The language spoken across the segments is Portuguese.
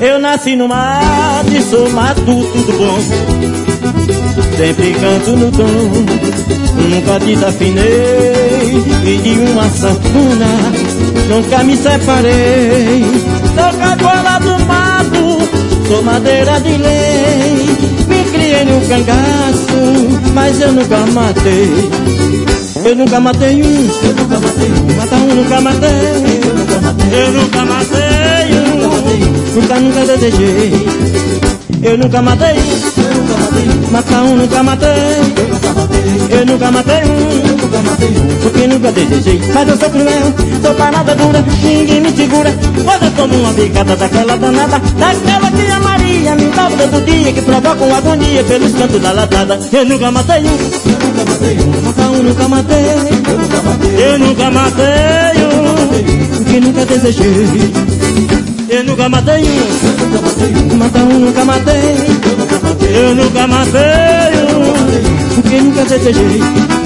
Eu nasci no mato e sou matuto do bom. Sempre canto no tom, nunca desafinei. E de uma sanfona nunca me separei. Sou capoeira do mato, sou madeira de lei. Me criei no cangaço, mas eu nunca matei. Eu nunca matei um, matar um nunca matei. Eu nunca matei um, nunca desejei. Eu nunca matei um, matar um nunca matei. Eu nunca matei um, porque nunca desejei. Mas eu sou cruel, sou parada dura, ninguém me segura. Quando eu tomo uma bicada daquela danada, daquela que a Maria me dá todo dia, que provoca uma agonia pelos cantos da latada. Eu nunca matei um, matar um nunca matei. Eu nunca matei um, porque nunca desejei. Eu nunca matei um, matar um nunca matei. Eu nunca matei um, porque nunca desejei.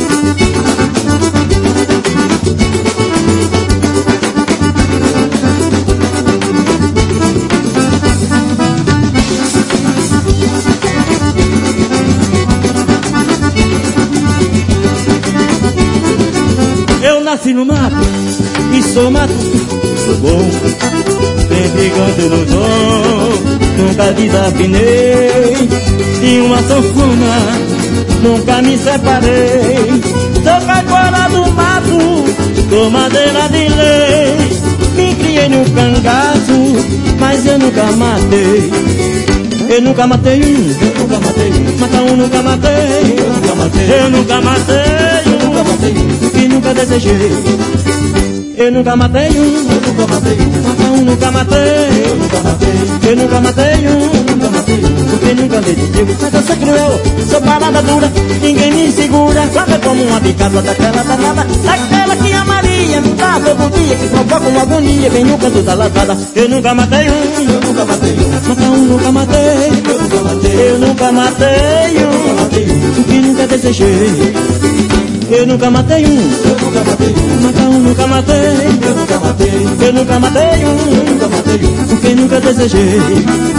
Eu nasci no mato e sou mato, sou bom. Sempre canto no tom, nunca desafinei. De uma sanfona, nunca me separei. Sou capoeira do mato, sou madeira de lei. Me criei no cangaço, mas eu nunca matei. Eu nunca matei um, matar um nunca matei. Eu nunca matei um, porque nunca desejei. Eu nunca matei um, matar um nunca matei. Eu nunca matei um, porque nunca desejei. Mas eu sou cruel, sou parada dura, ninguém me segura. Quando eu tomo uma bicada daquela danada, daquela que a Maria me dá todo dia, que provoca uma agonia bem no canto da latada. Eu nunca matei um, matar um nunca matei. Eu nunca matei um, porque nunca desejei. Eu nunca matei um, matar um nunca matei. Eu nunca matei um, porque nunca desejei.